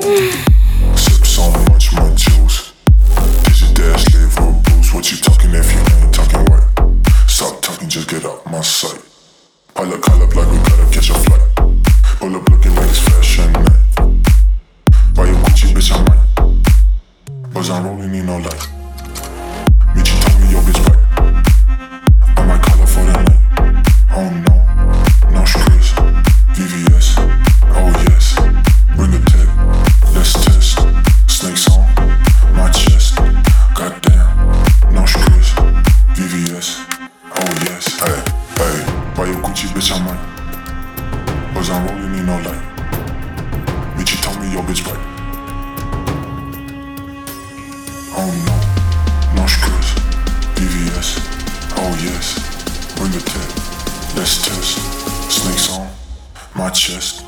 Sip so much my juice. Dizzy dash, live for a boost. What you talking if you ain't talking right? Stop talking, just get out my sight. Pilot call up like we gotta catch a flight. Pull up looking like it's fashion night. Buy your Gucci, bitch, I might. Buzz on rolling, need no light. Meet you, told me your bitch right. I might call her for the night. Oh no, no stress. VVS, oh yes. Bring a tip, let's test. Snakes on my chest. Goddamn, no stress. VVS, oh yes. Hey, hey, buy your Gucci, bitch, I might. Buzz on rolling, need no light. Bitch, you told me your bitch right. Oh no, no stress. VVS, oh yes. Bring a tip, let's test. Snakes on my chest.